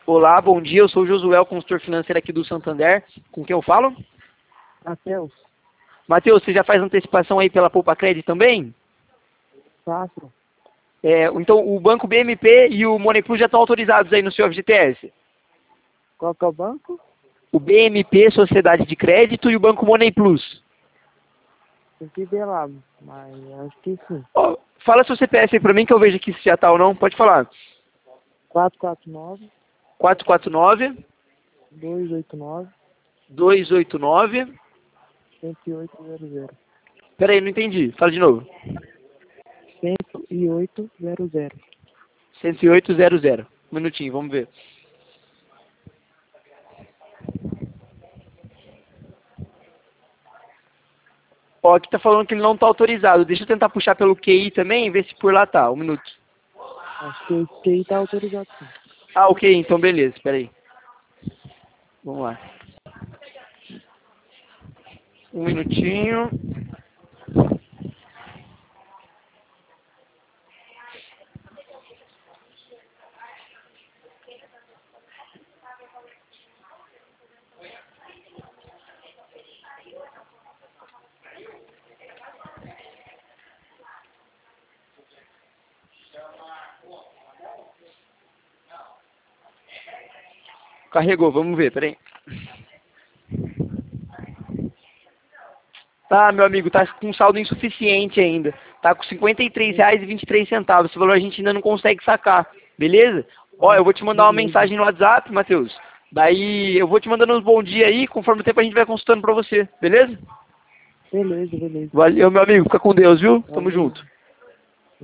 Olá, bom dia. Eu sou o Josué, consultor financeiro aqui do Santander. Com quem eu falo? Matheus, Matheus, você já faz antecipação aí pela Poupa Credit também? faço. Então, o Banco BMP e o Money Plus já estão autorizados aí no seu FGTS? Qual que é o banco? O BMP, Sociedade de Crédito, e o Banco Money Plus. Tem que ver lá, mas acho que sim. Ó, fala seu CPF aí pra mim que eu vejo aqui se já tá ou não. Pode falar. 449 449 289 289. 10800. Pera aí, não entendi. Fala de novo. 10800. 10800. Um minutinho, vamos ver. Ó, aqui tá falando que ele não tá autorizado. Deixa eu tentar puxar pelo QI também e ver se por lá tá. Um minuto. Acho que esse aí tá autorizado sim. Ah, ok, então beleza. Pera aí. Vamos lá. Um minutinho. Carregou, vamos ver, peraí. Tá, meu amigo, tá com saldo insuficiente ainda. Tá com R$ 53,23. Esse valor a gente ainda não consegue sacar, beleza? Ó, eu vou te mandar uma Beleza, mensagem no WhatsApp, Matheus. Daí eu vou te mandando uns bom dia aí, conforme o tempo a gente vai consultando pra você, beleza? beleza. Valeu, meu amigo. Fica com Deus, viu? Tamo Valeu. junto.